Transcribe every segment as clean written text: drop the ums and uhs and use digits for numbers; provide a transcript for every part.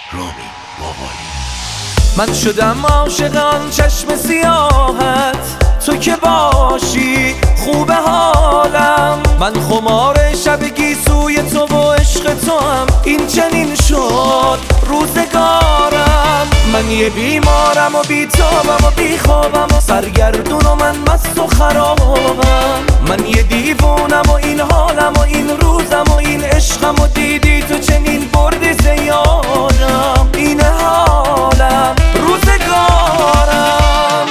رامی باقالی. من شدم عاشق آن چشم سیاهت، تو که باشی خوب حالم. من خمار شب گیسوی تو و عشق تو هم، این چنین شد روزگارم. من یه بیمارم و بیتابم و بیخوابم و سرگردون و من مست و خرابم. من یه دیوونم و این حالم و این روزم و این عشقم و دیدی تو چنین بردی زیادم. این حالم روزگارم.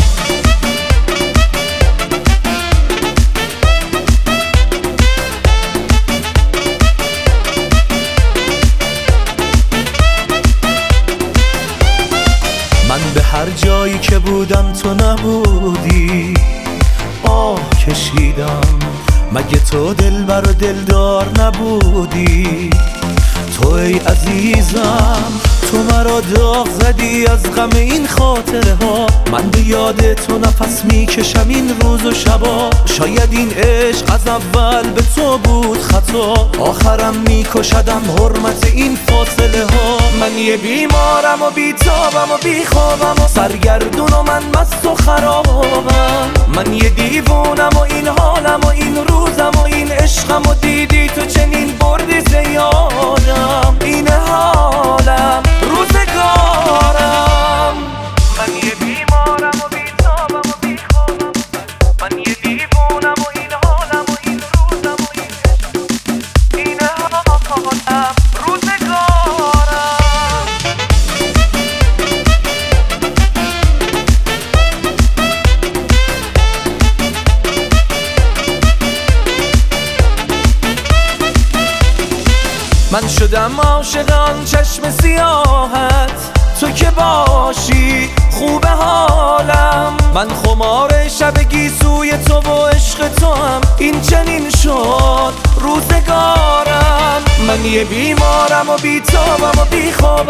من به هر جایی که بودم تو نبودی، آه کشیدم. مگه تو دلبر و دلدار نبودی؟ تو ای عزیزم تو مرا داغ زدی از غم این خاطره ها. من به یاد تو نفس میکشم این روز و شبا. شاید این عشق از اول به تو بود خطا، آخرم میکشدم حرمت این فاصله ها. من یه بیمارم و بیتابم و بیخوابم و سرگردون و من مست و خرابم. من یه دیوونم و این حالم و این روزم و این عشقم و دیدی تو چنین بردی زیادم. این حالم روزگارم. من یه بیمارم و بیتابم و بیخوابم. من یه دیوونم و این حالم و این روزم و این عشقم. این حالم روزگارم. من شدم عاشق آن چشم سیاهت، تو که باشی خوب حالم. من خمار شب گیسوی تو و عشق تو هم، این چنین شد روزگارم. من یه بیمارم و بیتابم و بیخوابم